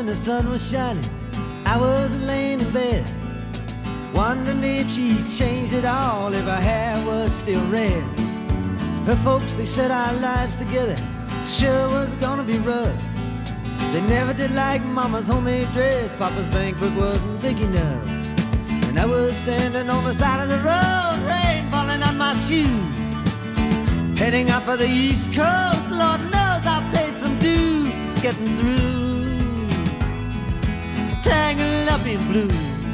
when the sun was shining, I was laying in bed, wondering if she changed it all, if her hair was still red. Her folks, they said our lives together sure was gonna be rough. They never did like Mama's homemade dress, Papa's bank book wasn't big enough. And I was standing on the side of the road, rain falling on my shoes, heading out for the East Coast. Lord knows I paid some dues getting through, tangled up in blue.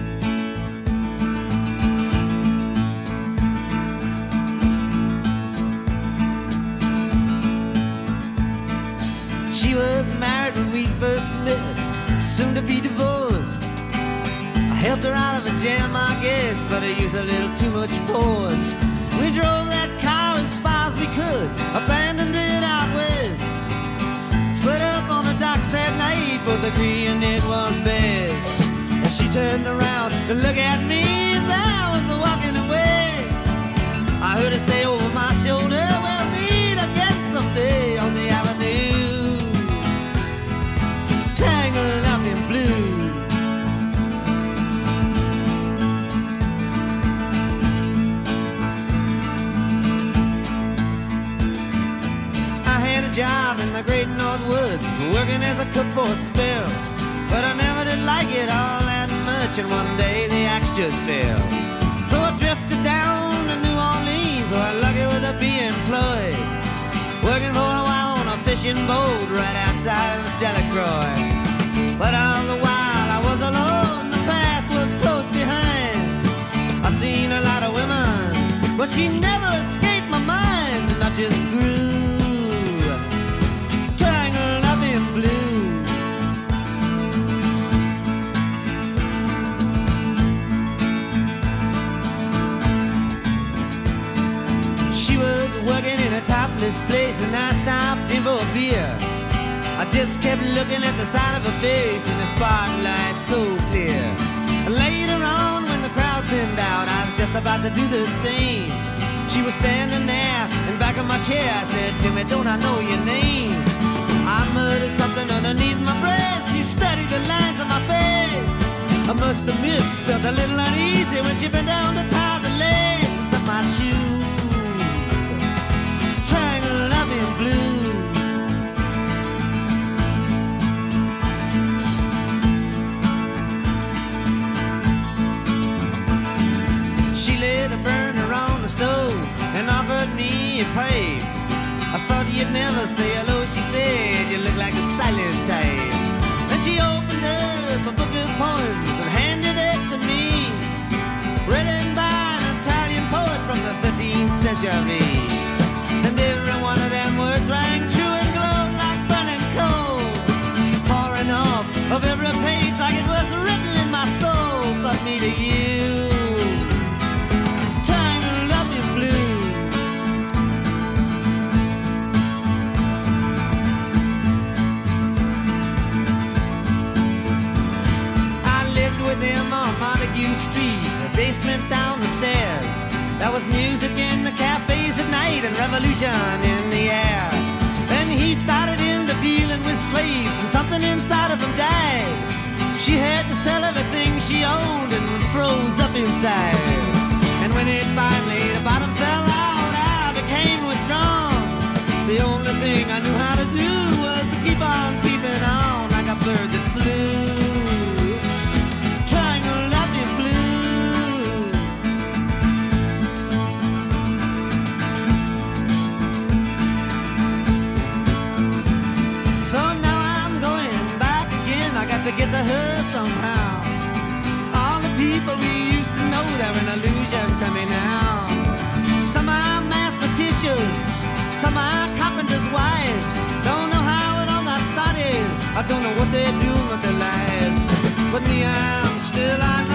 She was married when we first met, soon to be divorced. I helped her out of a jam, I guess, but I used a little too much force. We drove that car as far as we could, abandoned it out west. Split up on the docks at night, both agreeing it was best. And she turned around to look at me as I was walking away. I heard her say over my shoulder, we'll meet again someday on the avenue, tangled up in blue. I had a job in the great North Woods, working as a cook for a spell, but I never did like it all that much, and one day the axe just fell. So I drifted down to New Orleans, where lucky with a be employed, working for a while on a fishing boat right outside of Delacroix. But all the while I was alone, the past was close behind. I seen a lot of women, but she never escaped my mind, and I just grew, tangled up in blue. She was working in a topless place, and I stopped in for a beer. I just kept looking at the side of her face in the spotlight so clear. And later on, when the crowd thinned out, I was just about to do the same. She was standing there in back of my chair. I said, Timmy, don't I know your name? I muttered something underneath my breath. She studied the lines on my face. I must admit, felt a little uneasy when she bent down to tie the laces of my shoe, tangled up in blue. She lit a burner on the stove and offered me a pipe. I thought you'd never say hello, she said, you look like a silent type. Then she opened up a book of poems and handed it to me, written by an Italian poet from the 13th century. And every one of them words rang true and glowed like burning coal, pouring off of every page like it was written in my soul. Fuck me to you, tangled up in blue. I lived with him on Montague Street, a basement down the stairs. There was music in the cafes at night and revolution in the air. Then he started into dealing with slaves, and something inside of him died. She had to sell everything she owned and froze up inside. And when it finally, the bottom fell out, I became withdrawn. The only thing I knew how to do was to keep on keeping on like a bird that flew, tangled up in blue. So now I'm going back again, I got to get to her somehow. All the people we used to know, they're an illusion to me now. Some are mathematicians, some are carpenters' wives. Don't know how it all got started, I don't know what they're doing with their lives. But me, I'm still on